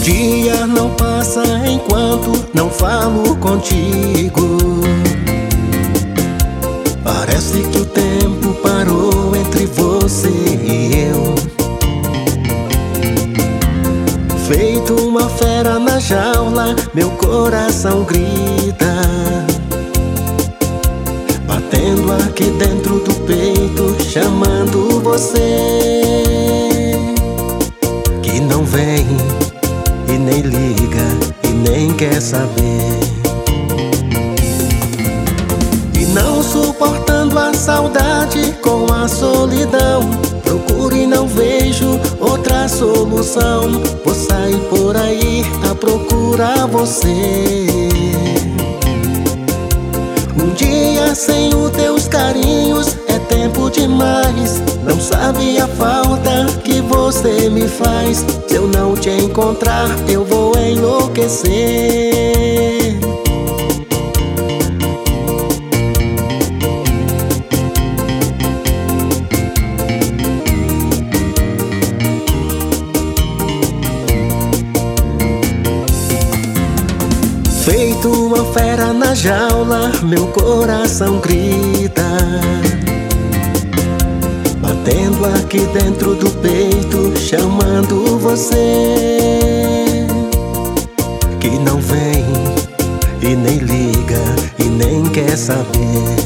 Dia não passa enquanto não falo contigo. Parece que o tempo parou entre você e eu. Feito uma fera na jaula, meu coração grita, batendo aqui dentro do peito, chamando você, que não vem e nem liga e nem quer saber. E não suportando a saudade com a solidão, procuro e não vejo outra solução. Vou sair por aí a procurar você. Um dia sem os teus carinhos é tempo demais. Não sabe a falta que você me faz. Se eu não te encontrar, eu vou enlouquecer. Feito uma fera na jaula, meu coração grita, batendo aqui dentro do peito, chamando você, que não vem e nem liga e nem quer saber.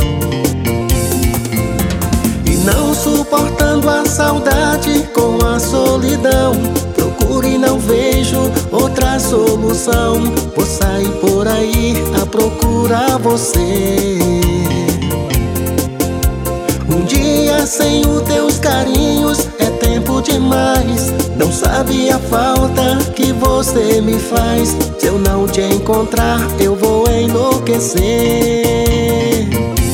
E não suportando a saudade com a solidão, procuro e não vejo outra solução. Vou sair por aí a procurar você. Um dia sem os teus carinhos é tempo demais. Não sabe a falta que você me faz. Se eu não te encontrar, eu vou enlouquecer.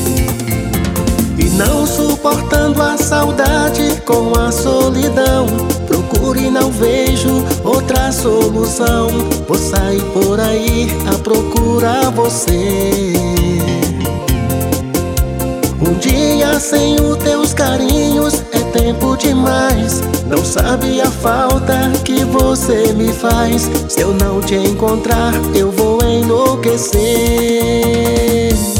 E não suportando a saudade com a solidão, procuro e não vejo outra solução. Vou sair por aí a procurar você. Um dia sem os teus carinhos é tempo demais. Não sabe a falta que você me faz. Se eu não te encontrar, eu vou enlouquecer.